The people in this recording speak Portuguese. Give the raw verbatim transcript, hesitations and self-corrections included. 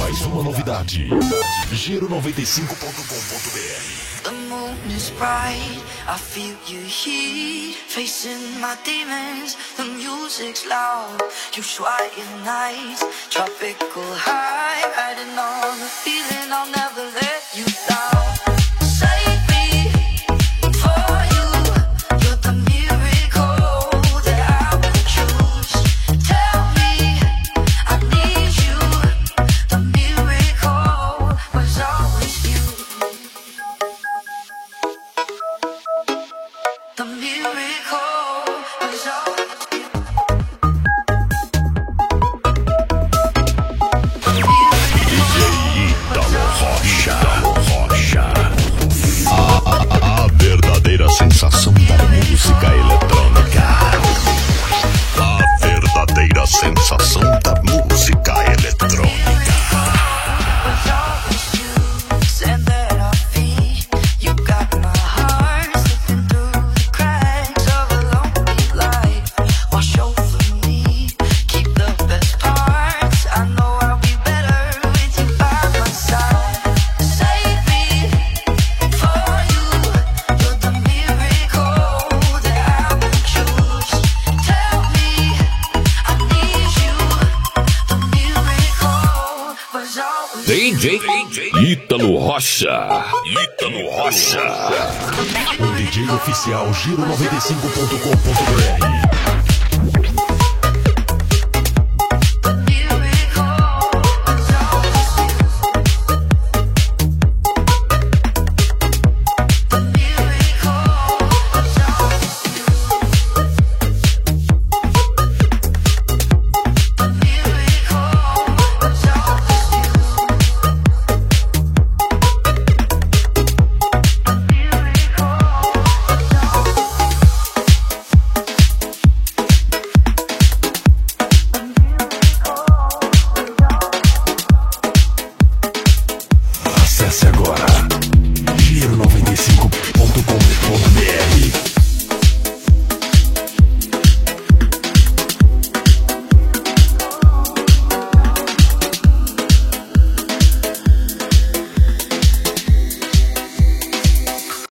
mais uma novidade. Giro noventa e cinco ponto com ponto b r. The moon is bright, I feel your heat, facing my demons, the music's loud, you try your nights, tropical high, riding on the feeling, I'll never let you down. Save me for you, you're the miracle that I will choose. Tell me I need you, the miracle was always you. The miracle was always you. D J Ítalo Rocha, Rocha. A, a, a verdadeira sensação da música eletrônica. A verdadeira sensação da música eletrônica. Was always you. Sand at our feet. You got my heart slipping through the cracks of a lonely life. Wash over me. Keep the best parts. I know I'll be better with you by my side. Save me for you. You're the miracle that I will choose. Tell me I need you. The miracle was always D J Ítalo Rocha. Ítalo Rocha. O D J oficial Giro noventa e cinco ponto com ponto b r. Acesse agora giro noventa e cinco ponto com ponto b r.